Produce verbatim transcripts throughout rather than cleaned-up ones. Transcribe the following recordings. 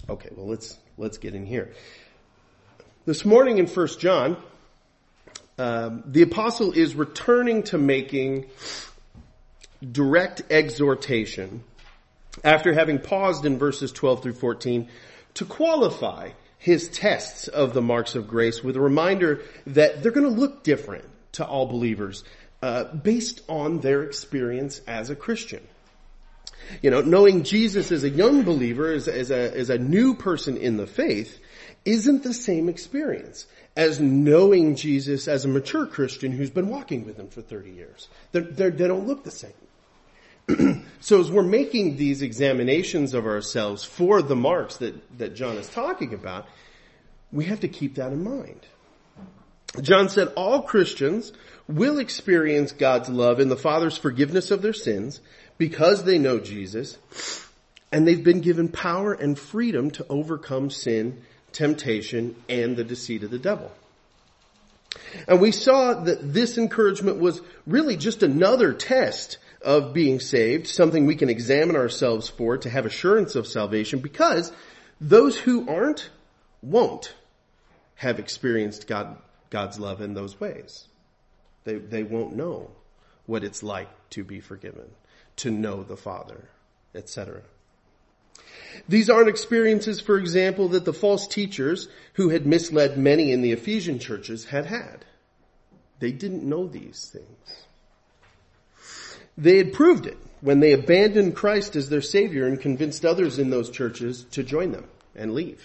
Okay, well let's, let's get in here. This morning in First John, um, the apostle is returning to making direct exhortation after having paused in verses twelve through fourteen to qualify his tests of the marks of grace with a reminder that they're going to look different to all believers uh, based on their experience as a Christian. You know, knowing Jesus as a young believer, as, as a as a new person in the faith, isn't the same experience as knowing Jesus as a mature Christian who's been walking with him for thirty years. They're, they're, they don't look the same. So as we're making these examinations of ourselves for the marks that, that John is talking about, we have to keep that in mind. John said all Christians will experience God's love and the Father's forgiveness of their sins because they know Jesus, and they've been given power and freedom to overcome sin, temptation, and the deceit of the devil. And we saw that this encouragement was really just another test of being saved, something we can examine ourselves for to have assurance of salvation, because those who aren't won't have experienced God, God's love in those ways. They, they won't know what it's like to be forgiven, to know the Father, et cetera. These aren't experiences, for example, that the false teachers who had misled many in the Ephesian churches had had. They didn't know these things. They had proved it when they abandoned Christ as their Savior and convinced others in those churches to join them and leave.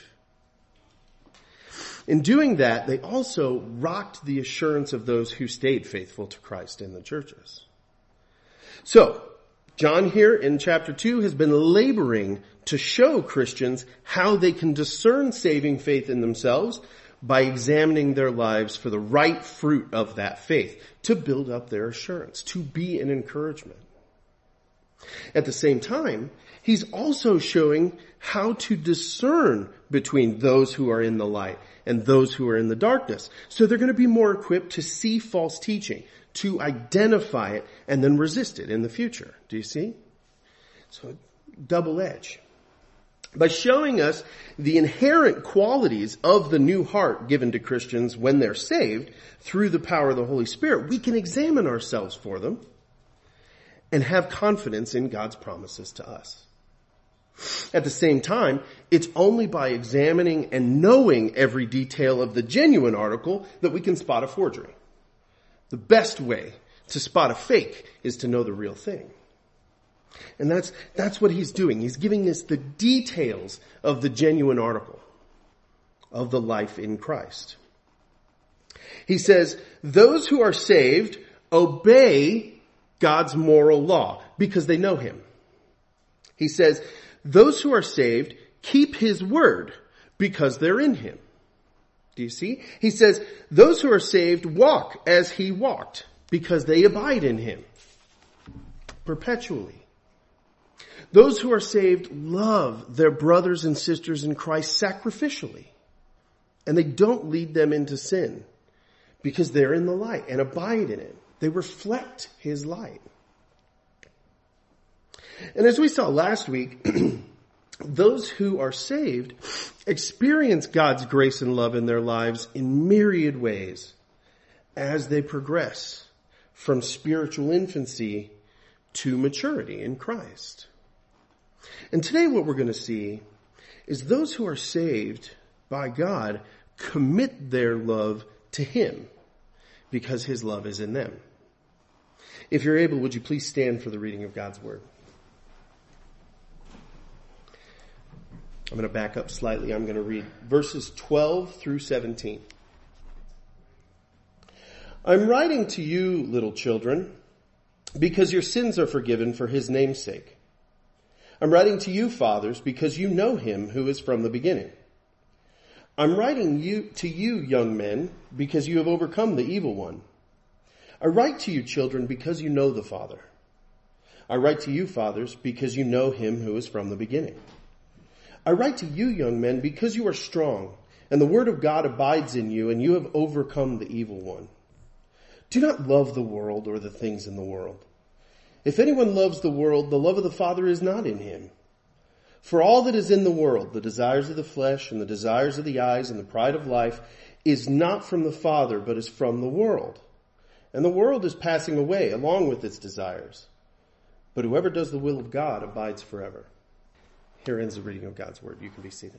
In doing that, they also rocked the assurance of those who stayed faithful to Christ in the churches. So, John here in chapter two has been laboring to show Christians how they can discern saving faith in themselves by examining their lives for the right fruit of that faith, to build up their assurance, to be an encouragement. At the same time, he's also showing how to discern between those who are in the light and those who are in the darkness. So they're going to be more equipped to see false teaching, to identify it, and then resist it in the future. Do you see? So, double edge. By showing us the inherent qualities of the new heart given to Christians when they're saved through the power of the Holy Spirit, we can examine ourselves for them and have confidence in God's promises to us. At the same time, it's only by examining and knowing every detail of the genuine article that we can spot a forgery. The best way to spot a fake is to know the real thing. And that's, that's what he's doing. He's giving us the details of the genuine article of the life in Christ. He says, those who are saved obey God's moral law because they know him. He says, those who are saved keep his word because they're in him. Do you see? He says, those who are saved walk as he walked because they abide in him perpetually. Those who are saved love their brothers and sisters in Christ sacrificially, and they don't lead them into sin because they're in the light and abide in it. They reflect his light. And as we saw last week, those who are saved experience God's grace and love in their lives in myriad ways as they progress from spiritual infancy to maturity in Christ. And today what we're going to see is those who are saved by God commit their love to him because his love is in them. If you're able, would you please stand for the reading of God's word? I'm going to back up slightly. I'm going to read verses twelve through seventeen. I'm writing to you, little children, because your sins are forgiven for his name's sake. I'm writing to you, fathers, because you know him who is from the beginning. I'm writing you to you, young men, because you have overcome the evil one. I write to you, children, because you know the Father. I write to you, fathers, because you know him who is from the beginning. I write to you, young men, because you are strong, and the word of God abides in you, and you have overcome the evil one. Do not love the world or the things in the world. If anyone loves the world, the love of the Father is not in him. For all that is in the world, the desires of the flesh and the desires of the eyes and the pride of life, is not from the Father, but is from the world. And the world is passing away along with its desires. But whoever does the will of God abides forever. Here ends the reading of God's word. You can be seated.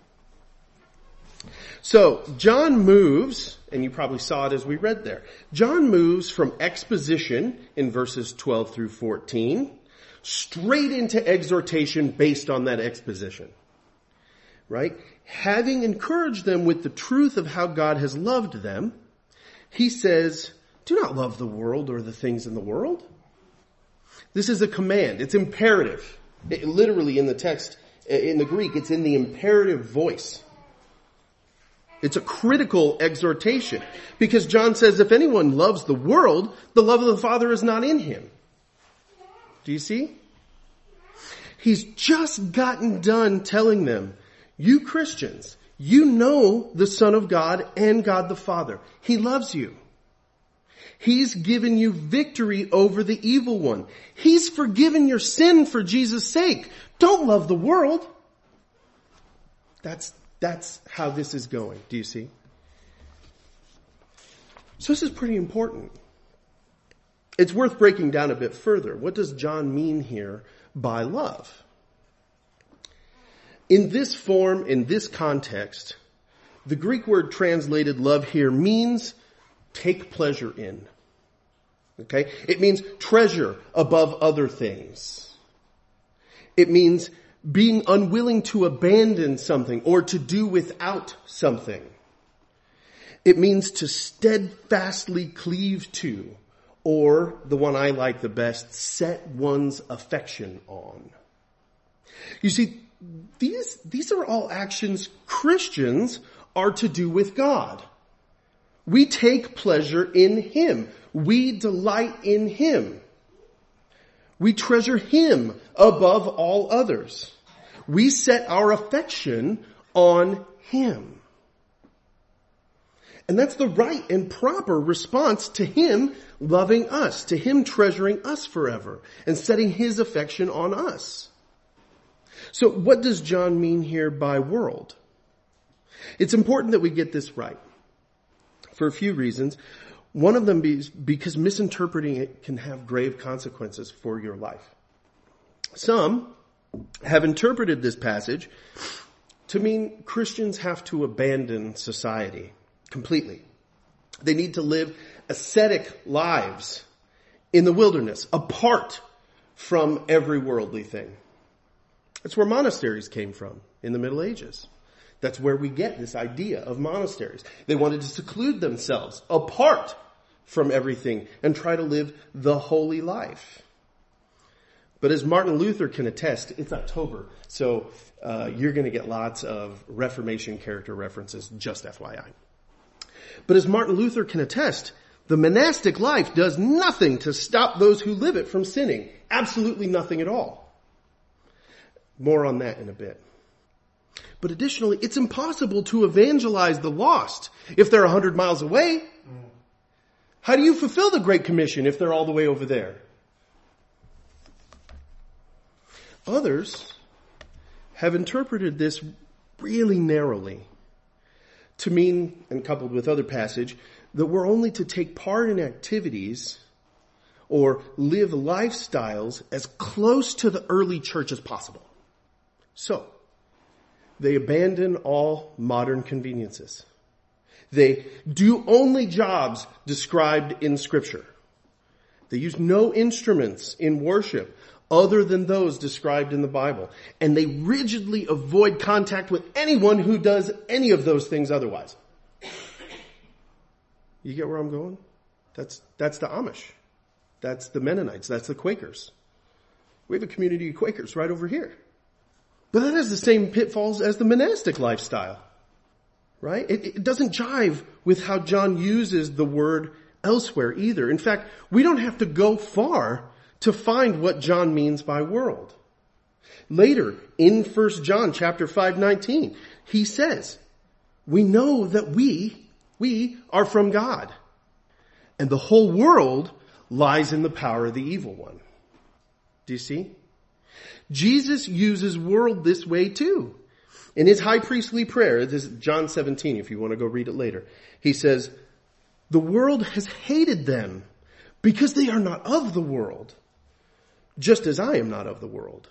So, John moves, and you probably saw it as we read there. John moves from exposition in verses twelve through fourteen, straight into exhortation based on that exposition. Right? Having encouraged them with the truth of how God has loved them, he says, do not love the world or the things in the world. This is a command. It's imperative. It, literally in the text, in the Greek, it's in the imperative voice. It's a critical exhortation because John says if anyone loves the world, the love of the Father is not in him. Do you see? He's just gotten done telling them, you Christians, you know the Son of God and God the Father. He loves you. He's given you victory over the evil one. He's forgiven your sin for Jesus' sake. Don't love the world. That's That's how this is going. Do you see? So this is pretty important. It's worth breaking down a bit further. What does John mean here by love? In this form, in this context, the Greek word translated love here means take pleasure in. Okay? It means treasure above other things. It means being unwilling to abandon something or to do without something. It means to steadfastly cleave to, or the one I like the best, set one's affection on. You see, these, these are all actions Christians are to do with God. We take pleasure in Him. We delight in Him. We treasure Him above all others. We set our affection on Him. And that's the right and proper response to Him loving us, to Him treasuring us forever and setting His affection on us. So what does John mean here by world? It's important that we get this right for a few reasons. One of them is because misinterpreting it can have grave consequences for your life. Some have interpreted this passage to mean Christians have to abandon society completely. They need to live ascetic lives in the wilderness, apart from every worldly thing. That's where monasteries came from in the Middle Ages. That's where we get this idea of monasteries. They wanted to seclude themselves apart from everything and try to live the holy life. But as Martin Luther can attest, it's October, so uh, you're going to get lots of Reformation character references, just F Y I. But as Martin Luther can attest, the monastic life does nothing to stop those who live it from sinning. Absolutely nothing at all. More on that in a bit. But additionally, it's impossible to evangelize the lost if they're a hundred miles away. How do you fulfill the Great Commission if they're all the way over there? Others have interpreted this really narrowly to mean, and coupled with other passage, that we're only to take part in activities or live lifestyles as close to the early church as possible. So, they abandon all modern conveniences. They do only jobs described in Scripture. They use no instruments in worship other than those described in the Bible. And they rigidly avoid contact with anyone who does any of those things otherwise. You get where I'm going? That's, that's the Amish. That's the Mennonites. That's the Quakers. We have a community of Quakers right over here. But that has the same pitfalls as the monastic lifestyle. Right? It, it doesn't jive with how John uses the word elsewhere either. In fact, we don't have to go far to find what John means by world. Later, in First John chapter five nineteen, he says, we know that we, we are from God, and the whole world lies in the power of the evil one. Do you see? Jesus uses world this way too. In his high priestly prayer, this is John seventeen, if you want to go read it later, he says, the world has hated them because they are not of the world, just as I am not of the world.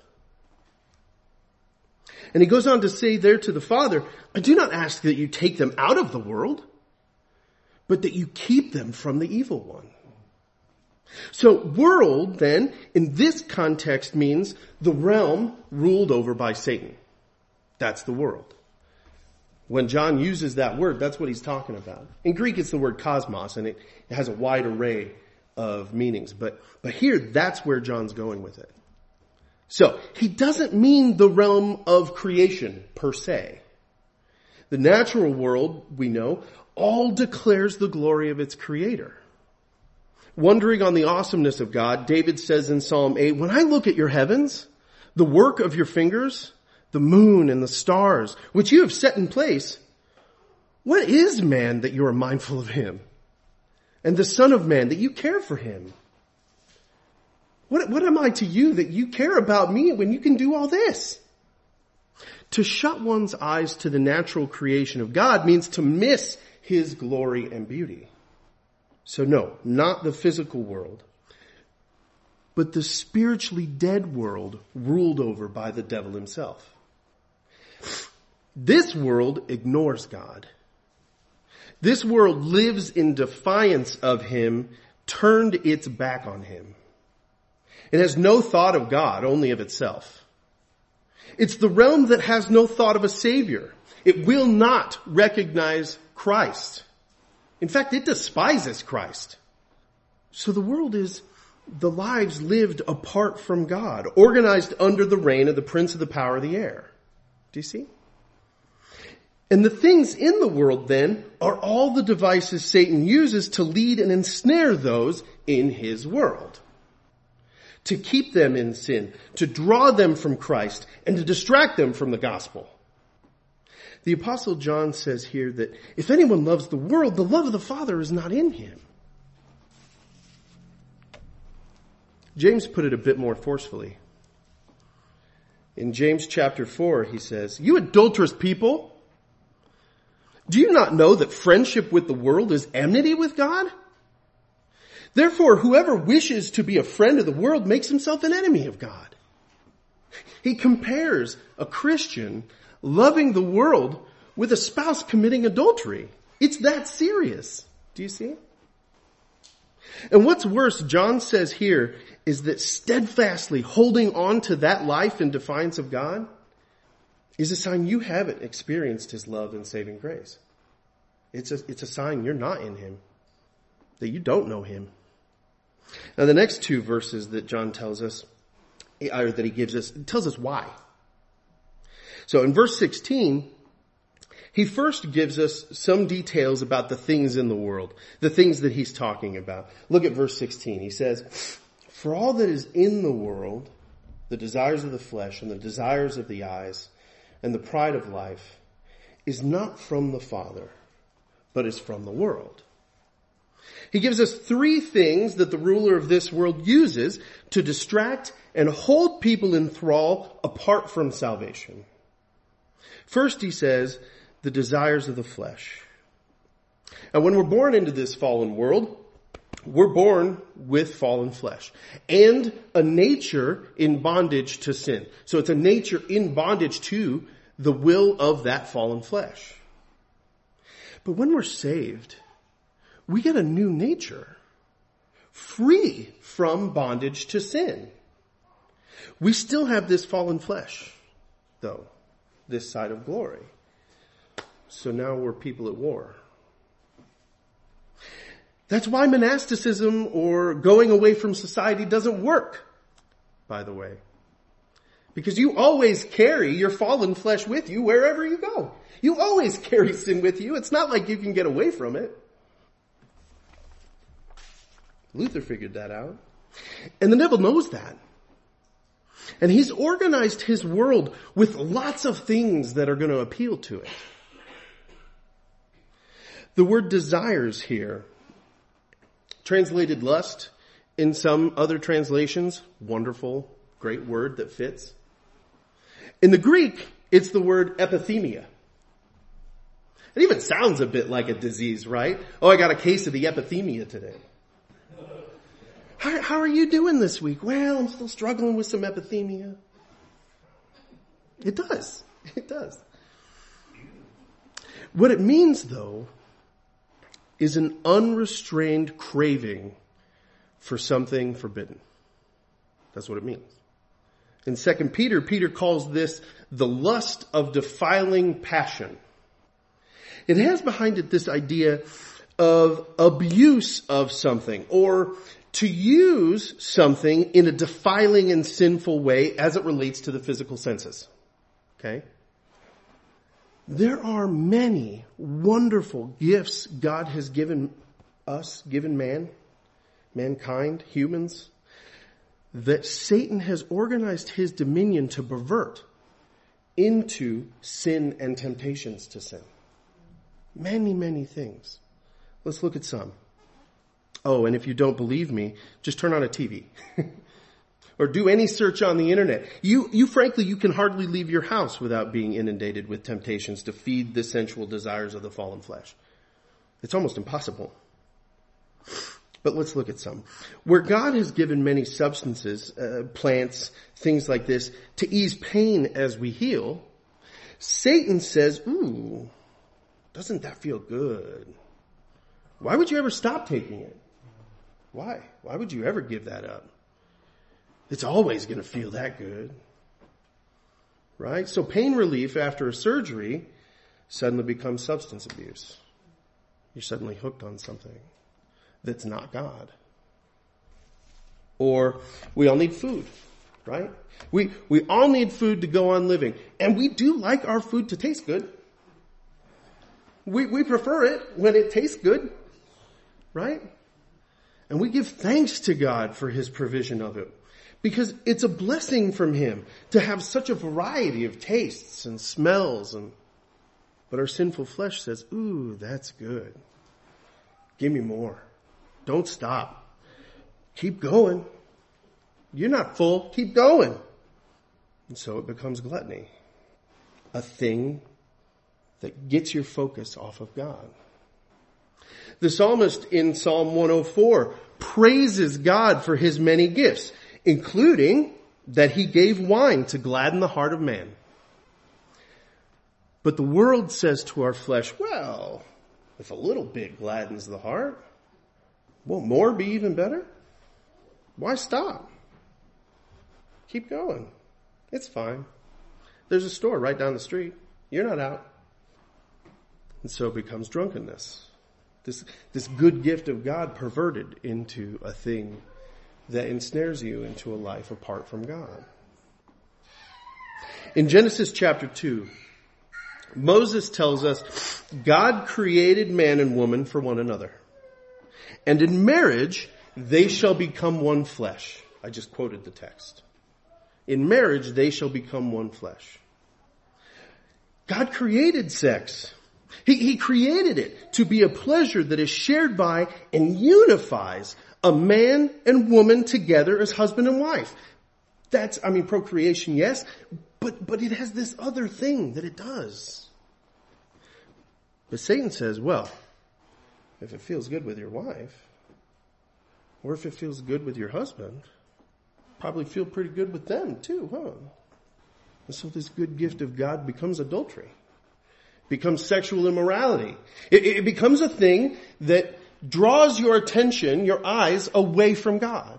And he goes on to say there to the Father, I do not ask that you take them out of the world, but that you keep them from the evil one. So world then, in this context, means the realm ruled over by Satan. That's the world. When John uses that word, that's what he's talking about. In Greek, it's the word cosmos, and it, it has a wide array of meanings. But, but here, that's where John's going with it. So, he doesn't mean the realm of creation, per se. The natural world, we know, all declares the glory of its creator. Wondering on the awesomeness of God, David says in Psalm eight, when I look at your heavens, the work of your fingers, the moon and the stars, which you have set in place, what is man that you are mindful of him? And the son of man that you care for him? What, what am I to you that you care about me when you can do all this? To shut one's eyes to the natural creation of God means to miss his glory and beauty. So no, not the physical world, but the spiritually dead world ruled over by the devil himself. This world ignores God. This world lives in defiance of him, turned its back on him. It has no thought of God, only of itself. It's the realm that has no thought of a savior. It will not recognize Christ. In fact, it despises Christ. So the world is the lives lived apart from God, organized under the reign of the prince of the power of the air. Do you see? And the things in the world then are all the devices Satan uses to lead and ensnare those in his world. To keep them in sin, to draw them from Christ, and to distract them from the gospel. The Apostle John says here that if anyone loves the world, the love of the Father is not in him. James put it a bit more forcefully. In James chapter four, he says, you adulterous people, do you not know that friendship with the world is enmity with God? Therefore, whoever wishes to be a friend of the world makes himself an enemy of God. He compares a Christian loving the world with a spouse committing adultery. It's that serious. Do you see? And what's worse, John says here, is that steadfastly holding on to that life in defiance of God is a sign you haven't experienced his love and saving grace. It's a, it's a sign you're not in him, that you don't know him. Now the next two verses that John tells us, or that he gives us, tells us why. So in verse sixteen, he first gives us some details about the things in the world, the things that he's talking about. Look at verse sixteen. He says, for all that is in the world, the desires of the flesh and the desires of the eyes and the pride of life is not from the Father, but is from the world. He gives us three things that the ruler of this world uses to distract and hold people in thrall apart from salvation. First, he says, the desires of the flesh. And when we're born into this fallen world, we're born with fallen flesh and a nature in bondage to sin. So it's a nature in bondage to the will of that fallen flesh. But when we're saved, we get a new nature, free from bondage to sin. We still have this fallen flesh, though, this side of glory. So now we're people at war. That's why monasticism or going away from society doesn't work, by the way. Because you always carry your fallen flesh with you wherever you go. You always carry sin with you. It's not like you can get away from it. Luther figured that out. And the devil knows that. And he's organized his world with lots of things that are going to appeal to it. The word desires here, translated lust, in some other translations, wonderful, Great word that fits. In the Greek, it's the word epithemia. It even sounds a bit like a disease, right? Oh, I got a case of the epithemia today. How, how are you doing this week? Well, I'm still struggling with some epithemia. It does. It does. What it means, though, is an unrestrained craving for something forbidden. That's what it means. In Second Peter, Peter calls this the lust of defiling passion. It has behind it this idea of abuse of something, or to use something in a defiling and sinful way as it relates to the physical senses. Okay? There are many wonderful gifts God has given us, given man, mankind, humans, that Satan has organized his dominion to pervert into sin and temptations to sin. Many, many things. Let's look at some. Oh, and if you don't believe me, just turn on a T V. Or do any search on the internet. You, you frankly, you can hardly leave your house without being inundated with temptations to feed the sensual desires of the fallen flesh. It's almost impossible. But let's look at some. Where God has given many substances, uh, plants, things like this, to ease pain as we heal, Satan says, ooh, doesn't that feel good? Why would you ever stop taking it? Why? Why would you ever give that up? It's always going to feel that good. Right? So pain relief after a surgery suddenly becomes substance abuse. You're suddenly hooked on something that's not God. Or we all need food, right? We, we all need food to go on living. And we do like our food to taste good. We, we prefer it when it tastes good, right? And we give thanks to God for his provision of it. Because it's a blessing from him to have such a variety of tastes and smells. And but our sinful flesh says, ooh, that's good. Give me more. Don't stop. Keep going. You're not full. Keep going. And so it becomes gluttony. A thing that gets your focus off of God. The psalmist in Psalm one oh four praises God for his many gifts, including that he gave wine to gladden the heart of man. But the world says to our flesh, well, if a little bit gladdens the heart, won't more be even better? Why stop? Keep going. It's fine. There's a store right down the street. You're not out. And so it becomes drunkenness. This, this good gift of God perverted into a thing that ensnares you into a life apart from God. In Genesis chapter two, Moses tells us God created man and woman for one another. And in marriage, they shall become one flesh. I just quoted the text. In marriage, they shall become one flesh. God created sex. He, he created it to be a pleasure that is shared by and unifies a man and woman together as husband and wife. That's, I mean, procreation, yes, but, but it has this other thing that it does. But Satan says, well, if it feels good with your wife, or if it feels good with your husband, probably feel pretty good with them too, huh? And so this good gift of God becomes adultery, becomes sexual immorality. It, it becomes a thing that draws your attention, your eyes, away from God.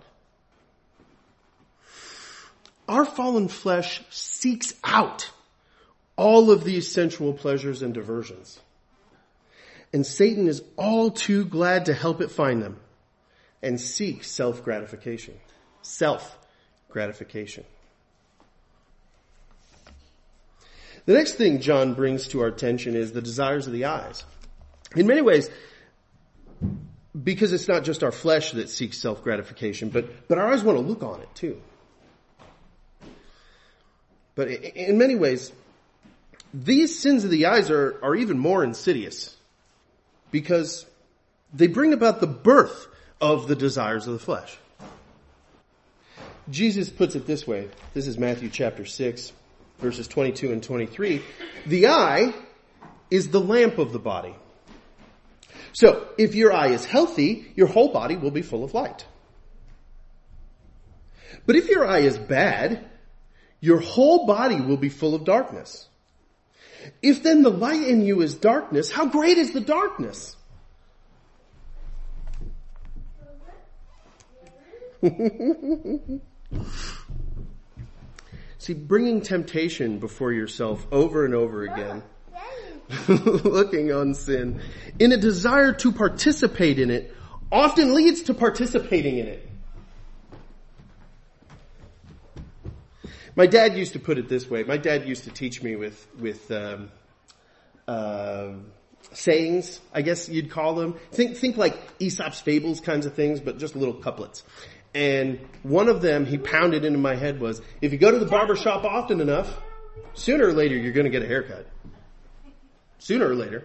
Our fallen flesh seeks out all of these sensual pleasures and diversions. And Satan is all too glad to help it find them and seek self-gratification. Self-gratification. The next thing John brings to our attention is the desires of the eyes. In many ways, because it's not just our flesh that seeks self-gratification, but, but our eyes want to look on it too. But in many ways, these sins of the eyes are, are even more insidious because they bring about the birth of the desires of the flesh. Jesus puts it this way. This is Matthew chapter six, verses twenty-two and twenty-three. The eye is the lamp of the body. So, if your eye is healthy, your whole body will be full of light. But if your eye is bad, your whole body will be full of darkness. If then the light in you is darkness, how great is the darkness? See, bringing temptation before yourself over and over again, looking on sin, in a desire to participate in it, often leads to participating in it. My dad used to put it this way. My dad used to teach me with, with, um, uh, sayings, I guess you'd call them. Think, think like Aesop's fables kinds of things, but just little couplets. And one of them he pounded into my head was, if you go to the barber shop often enough, sooner or later you're going to get a haircut. Sooner or later.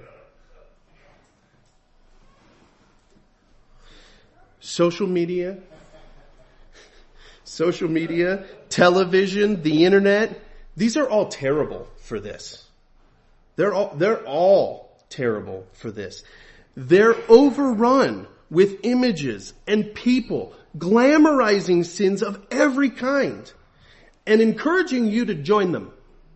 Social media, social media, television, the internet, these are all terrible for this. They're all, they're all terrible for this. They're overrun with images and people glamorizing sins of every kind and encouraging you to join them.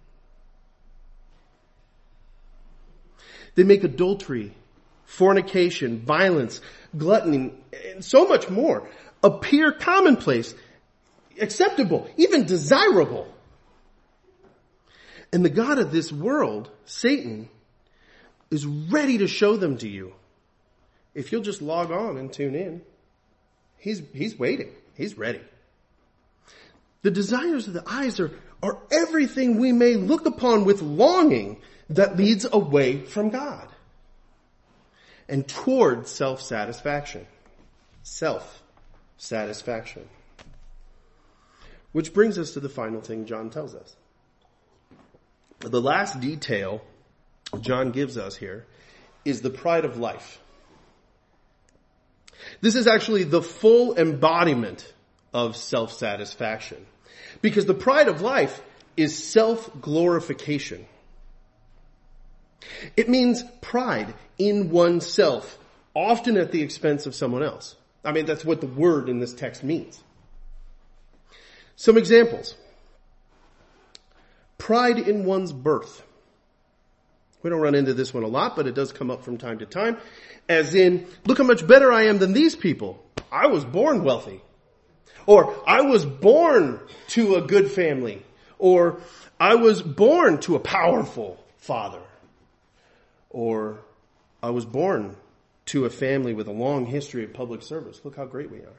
They make adultery, fornication, violence, gluttony, and so much more appear commonplace, acceptable, even desirable. And the God of this world, Satan, is ready to show them to you. If you'll just log on and tune in, he's, he's waiting. He's ready. The desires of the eyes are, are everything we may look upon with longing that leads away from God and toward self-satisfaction. Self-satisfaction. Which brings us to the final thing John tells us. The last detail John gives us here is the pride of life. This is actually the full embodiment of self-satisfaction. Because the pride of life is self-glorification. It means pride in oneself, often at the expense of someone else. I mean, that's what the word in this text means. Some examples. Pride in one's birth. We don't run into this one a lot, but it does come up from time to time. As in, look how much better I am than these people. I was born wealthy. Or, I was born to a good family. Or, I was born to a powerful father. Or, I was born to a family with a long history of public service. Look how great we are.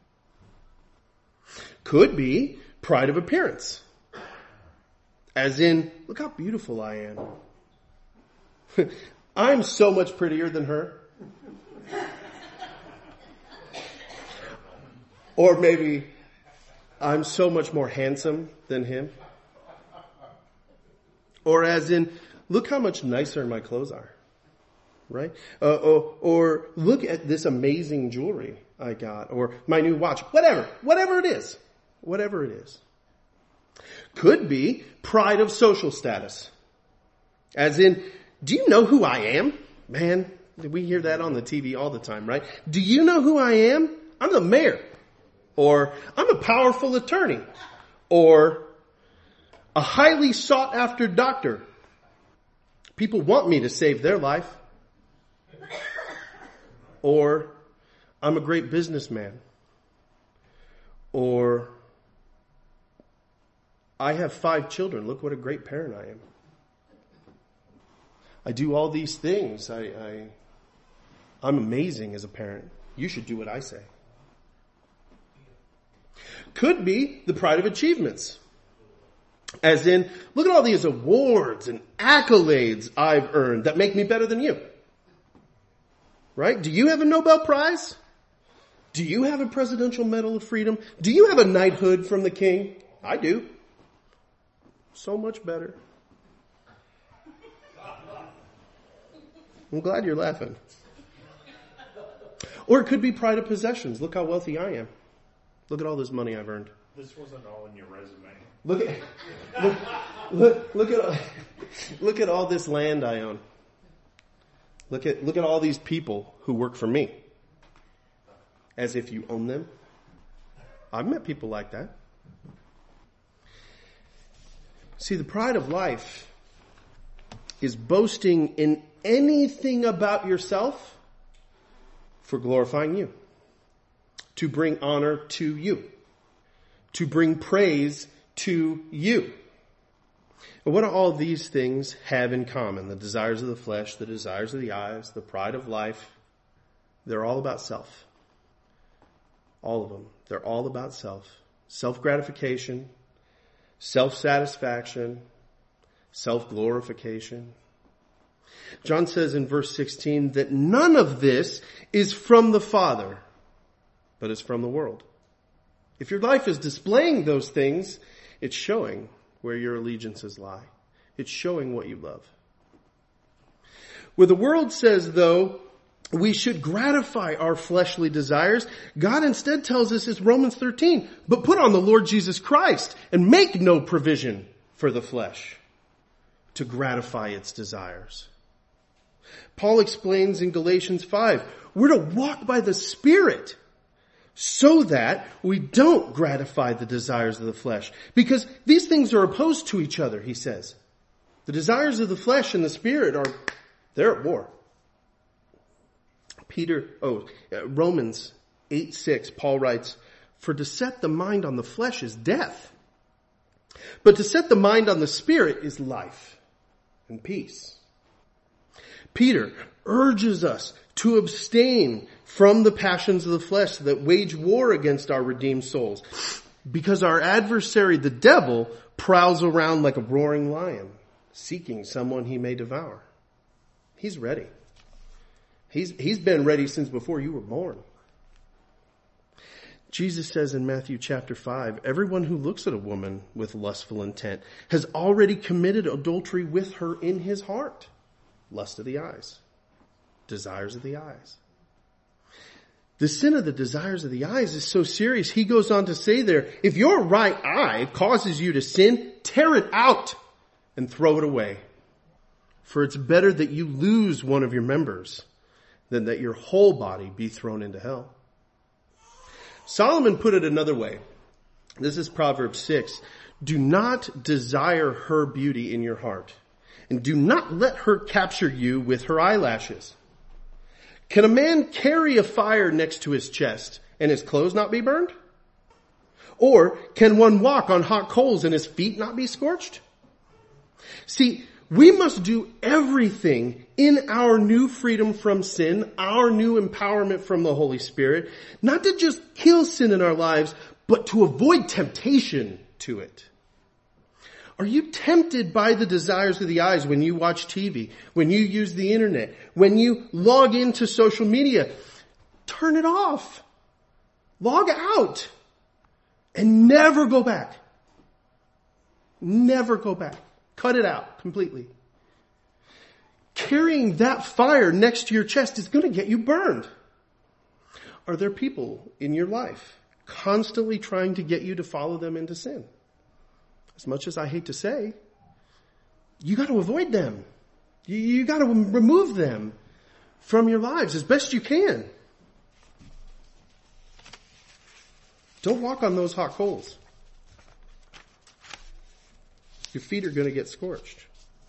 Could be pride of appearance. As in, look how beautiful I am. I'm so much prettier than her. Or maybe, I'm so much more handsome than him. Or as in, look how much nicer my clothes are. Right? Uh, or, or look at this amazing jewelry I got. Or my new watch. Whatever. Whatever it is. Whatever it is. Could be pride of social status. As in, do you know who I am? Man, we hear that on the T V all the time, right? Do you know who I am? I'm the mayor. Or, I'm a powerful attorney. Or, a highly sought after doctor. People want me to save their life. Or, I'm a great businessman. Or, I have five children. Look what a great parent I am. I do all these things. I, I, I'm amazing as a parent. You should do what I say. Could be the pride of achievements. As in, look at all these awards and accolades I've earned that make me better than you. Right? Do you have a Nobel Prize? Do you have a Presidential Medal of Freedom? Do you have a knighthood from the king? I do. So much better. I'm glad you're laughing. Or it could be pride of possessions. Look how wealthy I am. Look at all this money I've earned. This wasn't all in your resume. Look at, look, look, look at, look at all this land I own. Look at, look at all these people who work for me. As if you own them. I've met people like that. See, the pride of life is boasting in anything about yourself for glorifying you. To bring honor to you. To bring praise to you. And what do all these things have in common? The desires of the flesh, the desires of the eyes, the pride of life. They're all about self. All of them. They're all about self. Self-gratification, self-satisfaction, self-glorification. John says in verse sixteen that none of this is from the Father, but is from the world. If your life is displaying those things, it's showing where your allegiances lie. It's showing what you love. Where the world says, though, we should gratify our fleshly desires, God instead tells us in Romans thirteen, but put on the Lord Jesus Christ and make no provision for the flesh to gratify its desires. Paul explains in Galatians five, we're to walk by the Spirit so that we don't gratify the desires of the flesh. Because these things are opposed to each other, he says. The desires of the flesh and the Spirit are, they're at war. Peter, oh, Romans eight six, Paul writes, for to set the mind on the flesh is death, but to set the mind on the Spirit is life and peace. Peter urges us to abstain from the passions of the flesh that wage war against our redeemed souls, because our adversary, the devil, prowls around like a roaring lion, seeking someone he may devour. He's ready. He's, he's been ready since before you were born. Jesus says in Matthew chapter five, everyone who looks at a woman with lustful intent has already committed adultery with her in his heart. Lust of the eyes. Desires of the eyes. The sin of the desires of the eyes is so serious, he goes on to say there, if your right eye causes you to sin, tear it out and throw it away. For it's better that you lose one of your members than that your whole body be thrown into hell. Solomon put it another way. This is Proverbs six. Do not desire her beauty in your heart, and do not let her capture you with her eyelashes. Can a man carry a fire next to his chest and his clothes not be burned? Or can one walk on hot coals and his feet not be scorched? See, we must do everything in our new freedom from sin, our new empowerment from the Holy Spirit, not to just kill sin in our lives, but to avoid temptation to it. Are you tempted by the desires of the eyes when you watch T V, when you use the internet, when you log into social media? Turn it off. Log out. And never go back. Never go back. Cut it out completely. Carrying that fire next to your chest is going to get you burned. Are there people in your life constantly trying to get you to follow them into sin? As much as I hate to say, you got to avoid them. You, you got to remove them from your lives as best you can. Don't walk on those hot coals. Your feet are going to get scorched.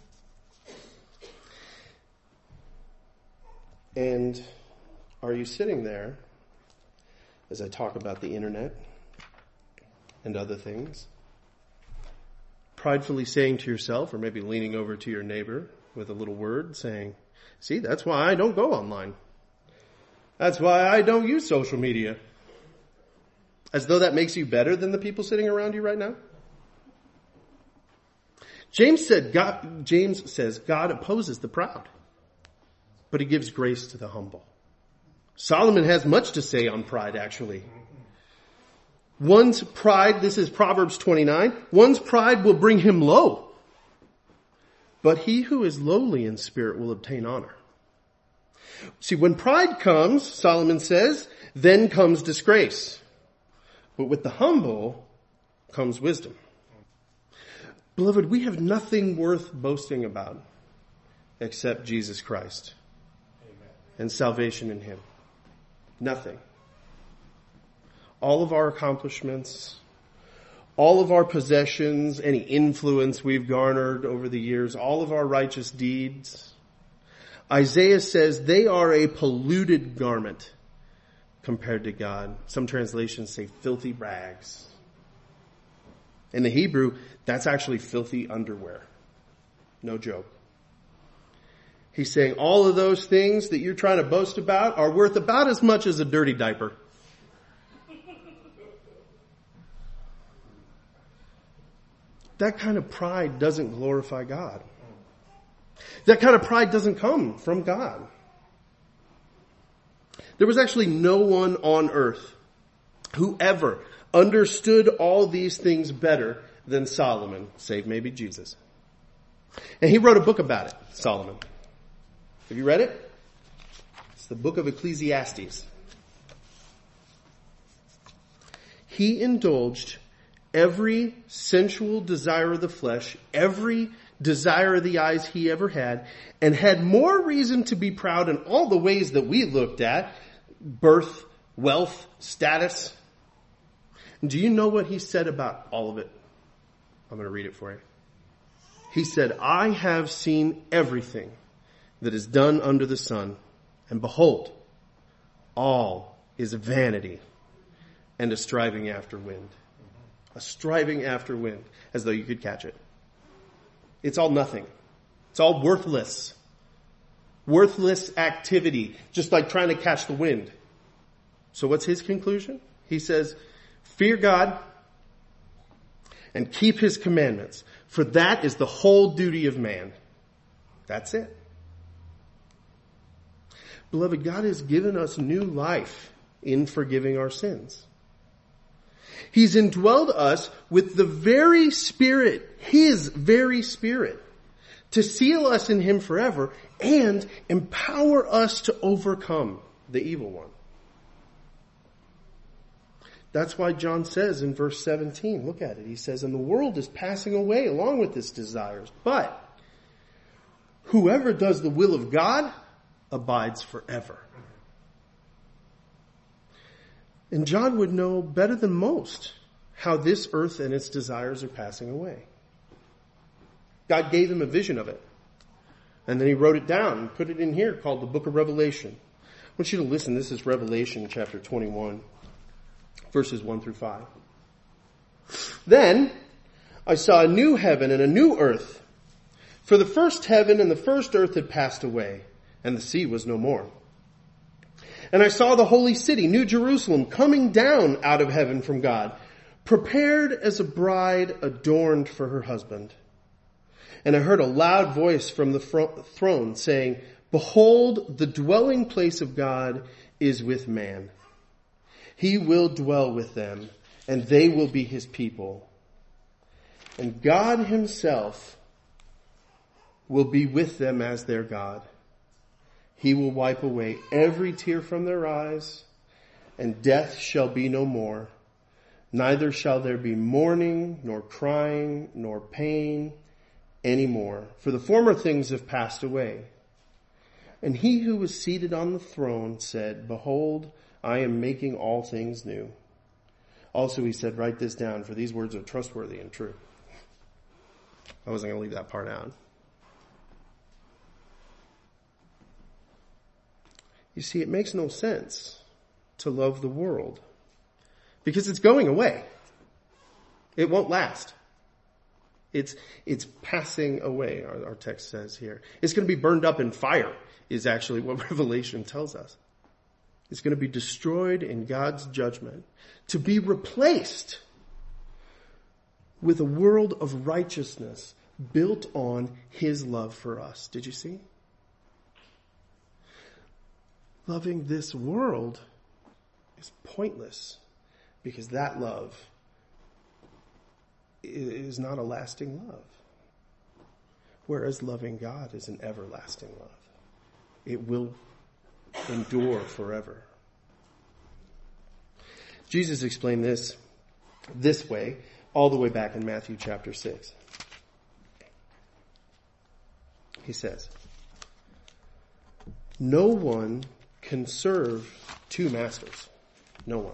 And are you sitting there as I talk about the internet and other things, pridefully saying to yourself, or maybe leaning over to your neighbor with a little word saying, see, that's why I don't go online. That's why I don't use social media. As though that makes you better than the people sitting around you right now? James said, God, James says, God opposes the proud, but he gives grace to the humble. Solomon has much to say on pride, actually. One's pride, this is Proverbs twenty-nine, one's pride will bring him low, but he who is lowly in spirit will obtain honor. See, when pride comes, Solomon says, then comes disgrace. But with the humble comes wisdom. Beloved, we have nothing worth boasting about except Jesus Christ. Amen. And salvation in him. Nothing. All of our accomplishments, all of our possessions, any influence we've garnered over the years, all of our righteous deeds, Isaiah says they are a polluted garment compared to God. Some translations say filthy rags. In the Hebrew, that's actually filthy underwear. No joke. He's saying all of those things that you're trying to boast about are worth about as much as a dirty diaper. That kind of pride doesn't glorify God. That kind of pride doesn't come from God. There was actually no one on earth who ever understood all these things better than Solomon, save maybe Jesus. And he wrote a book about it, Solomon. Have you read it? It's the book of Ecclesiastes. He indulged every sensual desire of the flesh, every desire of the eyes he ever had, and had more reason to be proud in all the ways that we looked at: birth, wealth, status. Do you know what he said about all of it? I'm going to read it for you. He said, I have seen everything that is done under the sun, and behold, all is vanity and a striving after wind. A striving after wind, as though you could catch it. It's all nothing. It's all worthless. Worthless activity, just like trying to catch the wind. So what's his conclusion? He says, fear God and keep his commandments, for that is the whole duty of man. That's it. Beloved, God has given us new life in forgiving our sins. He's indwelled us with the very Spirit, his very Spirit, to seal us in him forever and empower us to overcome the evil one. That's why John says in verse seventeen, look at it. He says, and the world is passing away along with its desires, but whoever does the will of God abides forever. And John would know better than most how this earth and its desires are passing away. God gave him a vision of it. And then he wrote it down and put it in here called the Book of Revelation. I want you to listen. This is Revelation chapter twenty-one, verses one through five. Then I saw a new heaven and a new earth. For the first heaven and the first earth had passed away, and the sea was no more. And I saw the holy city, New Jerusalem, coming down out of heaven from God, prepared as a bride adorned for her husband. And I heard a loud voice from the throne saying, behold, the dwelling place of God is with man. He will dwell with them, and they will be his people. And God himself will be with them as their God. He will wipe away every tear from their eyes, and death shall be no more. Neither shall there be mourning, nor crying, nor pain any more, for the former things have passed away. And he who was seated on the throne said, behold, I am making all things new. Also he said, write this down, for these words are trustworthy and true. I wasn't going to leave that part out. You see, it makes no sense to love the world because it's going away. It won't last. It's, it's passing away, our, our text says here. It's going to be burned up in fire is actually what Revelation tells us. It's going to be destroyed in God's judgment to be replaced with a world of righteousness built on his love for us. Did you see? Loving this world is pointless because that love is not a lasting love. Whereas loving God is an everlasting love. It will endure forever. Jesus explained this this way all the way back in Matthew chapter six. He says, no one can serve two masters. No one.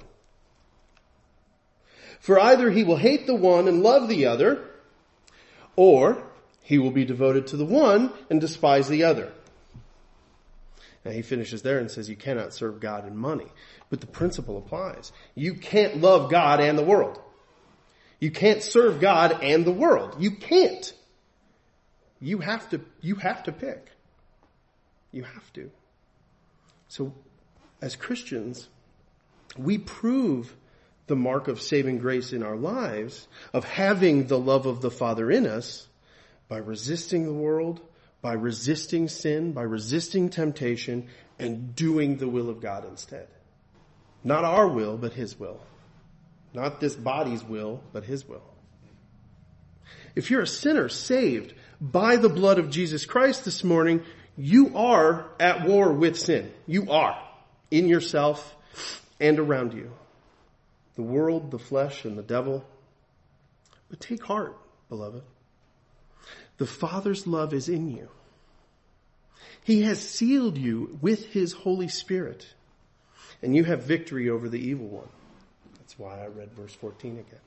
For either he will hate the one and love the other, or he will be devoted to the one and despise the other. Now he finishes there and says you cannot serve God and money. But the principle applies. You can't love God and the world. You can't serve God and the world. You can't. You have to, you have to pick. You have to. So as Christians, we prove the mark of saving grace in our lives, of having the love of the Father in us, by resisting the world, by resisting sin, by resisting temptation, and doing the will of God instead. Not our will, but His will. Not this body's will, but His will. If you're a sinner saved by the blood of Jesus Christ this morning, you are at war with sin. You are. In yourself and around you. The world, the flesh, and the devil. But take heart, beloved. The Father's love is in you. He has sealed you with His Holy Spirit. And you have victory over the evil one. That's why I read verse fourteen again.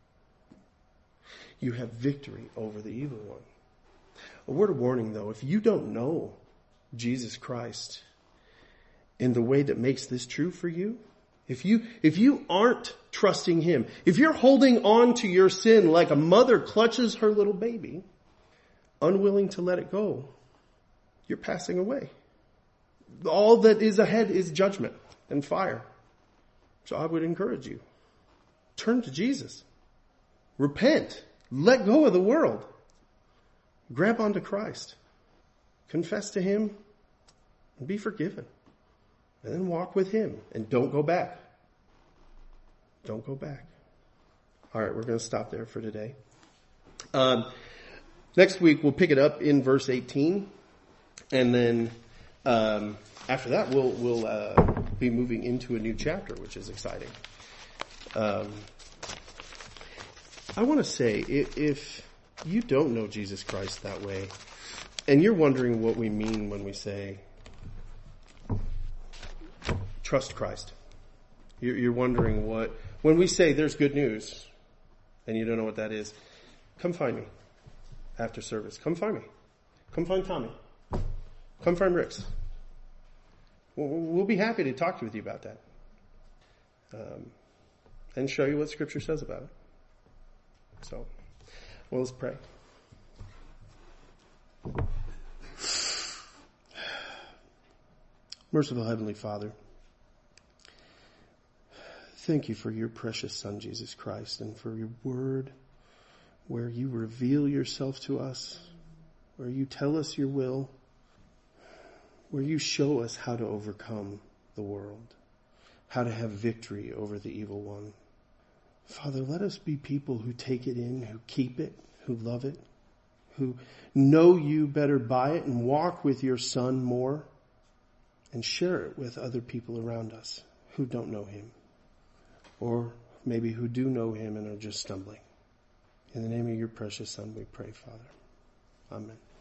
You have victory over the evil one. A word of warning though, if you don't know Jesus Christ in the way that makes this true for you, if you, if you aren't trusting Him, if you're holding on to your sin like a mother clutches her little baby, unwilling to let it go, you're passing away. All that is ahead is judgment and fire. So I would encourage you. Turn to Jesus. Repent. Let go of the world. Grab onto Christ. Confess to Him and be forgiven. And then walk with Him and don't go back. Don't go back. All right, we're going to stop there for today. Um, next week we'll pick it up in verse eighteen, and then um, after that we'll we'll uh, be moving into a new chapter, which is exciting. Um, I want to say, if, if you don't know Jesus Christ that way, and you're wondering what we mean when we say trust Christ. You're wondering what, when we say there's good news, and you don't know what that is, come find me after service. Come find me. Come find Tommy. Come find Ricks. We'll be happy to talk with you about that. Um, and show you what Scripture says about it. So, well, let's pray. Merciful Heavenly Father, thank you for your precious Son, Jesus Christ, and for your word where you reveal yourself to us, where you tell us your will, where you show us how to overcome the world, how to have victory over the evil one. Father, let us be people who take it in, who keep it, who love it, who know you better by it and walk with your Son more and share it with other people around us who don't know Him, or maybe who do know Him and are just stumbling. In the name of your precious Son we pray, Father. Amen.